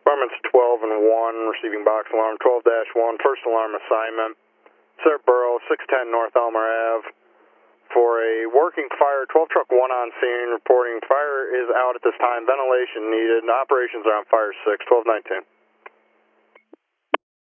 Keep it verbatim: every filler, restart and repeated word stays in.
Departments twelve and one, receiving box alarm twelve dash one, first alarm assignment. Sir Borough, six ten North Elmer Ave. For a working fire, twelve truck one on scene, reporting fire is out at this time, ventilation needed, and operations are on fire six, twelve nineteen.